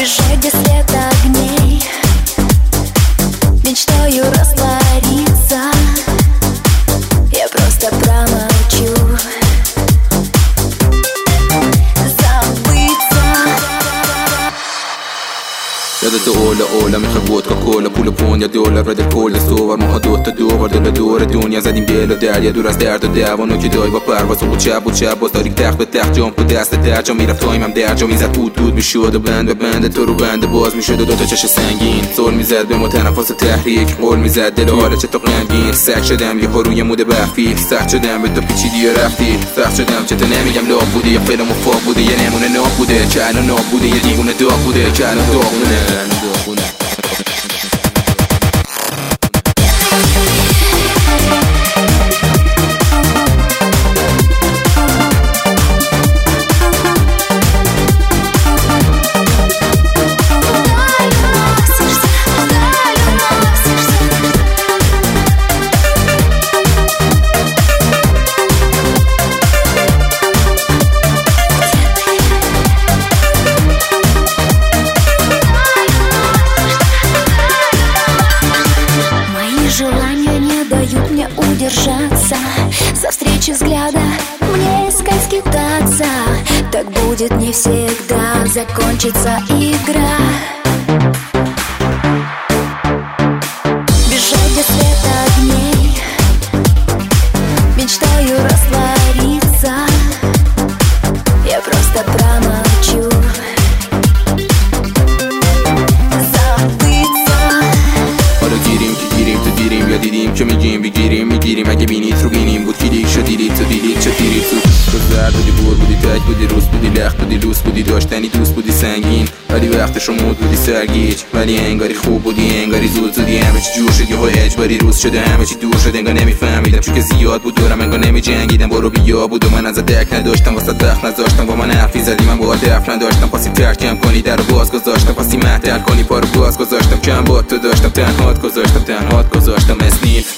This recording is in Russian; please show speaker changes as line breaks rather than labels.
Бежать без света огней, мечтаю раствориться. Я просто промолчу, забыться.
یادت اولا میخوای ودکا کولا پول و پوند یا دلار بده کل صور ماها دوتا دوبار دل دور دنیا زدیم بیل و دریا دور از درد و دوانو که دای با پرواز بود شب باز داریم تخت به تخت جام تو دست درجا میرفت تایمم درجا میزد دود میشد و بند به بند تو رو بند باز میشد و دوتا چش سنگین سول میزد به ما تنفس تحریک قول میزد دل حالا چه تو غمگین سگ شدم یه روی مود بخفی سخت شدم به تو پیچیدی و رفتی سخت شدم چه تو نمیگم لاغ بودی یا فیلم و فاق بودی یه نمونه ناب بوده که الان ناب بوده یه دیوونه داغ بوده که الان داغونه.
Желания не дают мне удержаться. Со встречи взгляда мне искать скитаться. Так будет не всегда, закончится игра. Бежать без света огней, мечтаю раствориться. Я просто промолчу,
دیدیم که میگیریم اگه بینید رو بینیم بود کلیک شد دیدید چه دیدید تو زرد بودی بور بودی تک بودی روز بودی لخت بودی لوس بودی داشتنی دوست بودی سنگین ولی وقتش رو مود بودی سرگیج ولی انگاری خوب بودی انگاری زودی همه چی جور شد یهو اجباری روز شده همه چی دور شد انگار نمیفهمیدم چون که زیاد بود دورم انگار نمیجنگیدم برو بیا بود و من ازت دک نداشتم واسه دخل نذاشتم با من حرفی زدی من با دفع نداشتم خاصی ترکم کنی درو باز گذاشتم خاصی مهتر کنی پارو باز گذاشتم کم با تو داشتم تنهات گذاشتم اسنیل